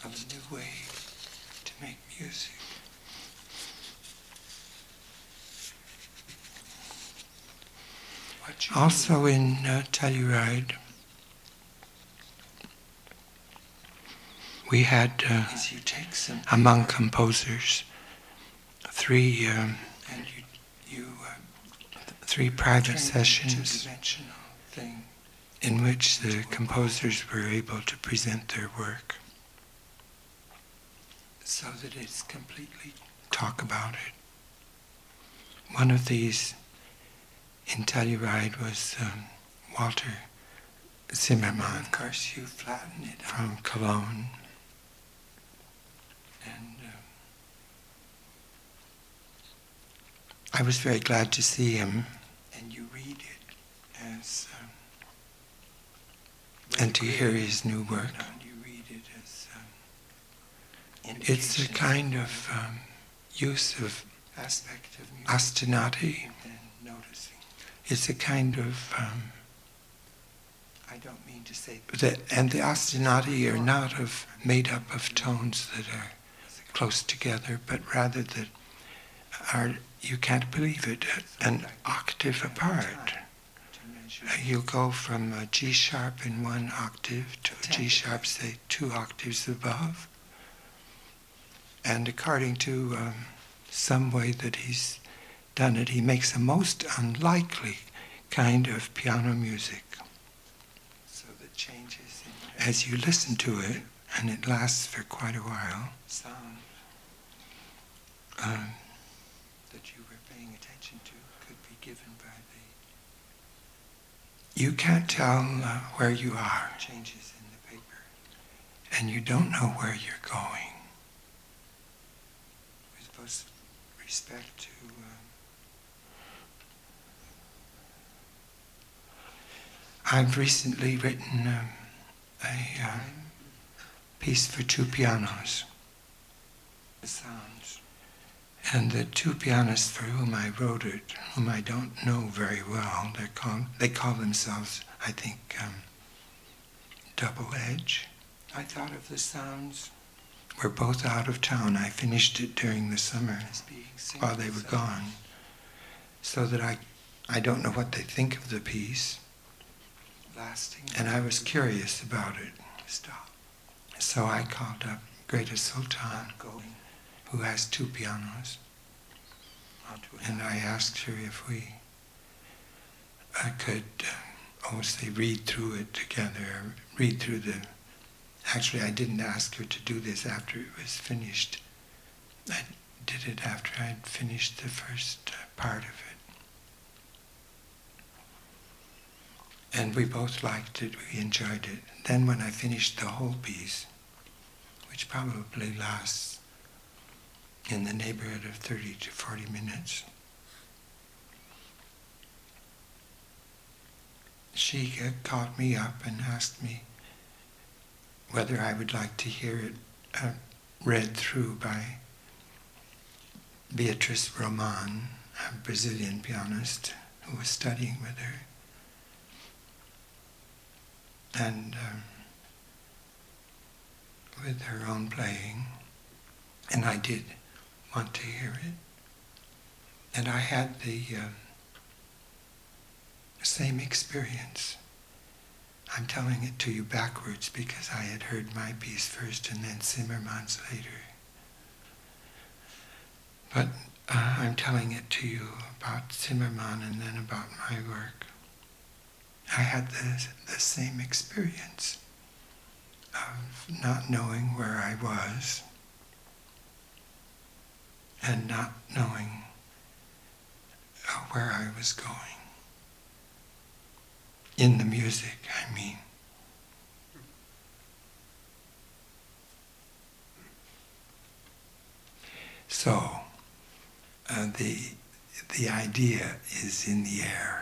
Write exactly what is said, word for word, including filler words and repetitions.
of a new way to make music. Also in uh, Telluride, we had, uh, among composers, three um, and you, you, uh, three private sessions in which the composers were able to present their work so that it's completely talk about it. One of these in Telluride was um, Walter Zimmermann. Of course, you flatten it from out. Cologne. And um, I was very glad to see him. And you read it as, um, and to hear his new work. You read it as, um, it's a kind of um, use of aspect of music. Ostinati. It's a kind of, um, I don't mean to say that, and the ostinati are not of made up of tones that are close together, but rather that are, you can't believe it, an octave apart. You go from a G sharp in one octave to a G sharp, say, two octaves above. And according to um, some way that he's done it, he makes a most unlikely kind of piano music. So that changes in as you listen to it, and it lasts for quite a while. Sound um, that you were paying attention to could be given by the. You can't tell uh, where you are. Changes in the paper, and you don't know where you're going. We're supposed to respect to. Uh, I've recently written um, a uh, piece for two pianos. The sounds. And the two pianists for whom I wrote it, whom I don't know very well, they're called, they call themselves, I think, um, Double Edge. I thought of the sounds. We're both out of town. I finished it during the summer while they were gone. So that I, I don't know what they think of the piece. Lasting. And I was curious about it. Stop. So I called up Greta Sultan, who has two pianos, and I asked her if we I could, uh, oh, say, read through it together, read through the. Actually, I didn't ask her to do this after it was finished. I did it after I'd finished the first uh, part of it. And we both liked it, we enjoyed it. Then when I finished the whole piece, which probably lasts in the neighborhood of thirty to forty minutes, she uh, called me up and asked me whether I would like to hear it uh, read through by Beatrice Roman, a Brazilian pianist who was studying with her. And um, with her own playing, and I did want to hear it. And I had the uh, same experience. I'm telling it to you backwards because I had heard my piece first and then Zimmermann's later. But uh, I'm telling it to you about Zimmermann and then about my work. I had the, the same experience of not knowing where I was and not knowing uh, where I was going. In the music, I mean. So, uh, the, the idea is in the air.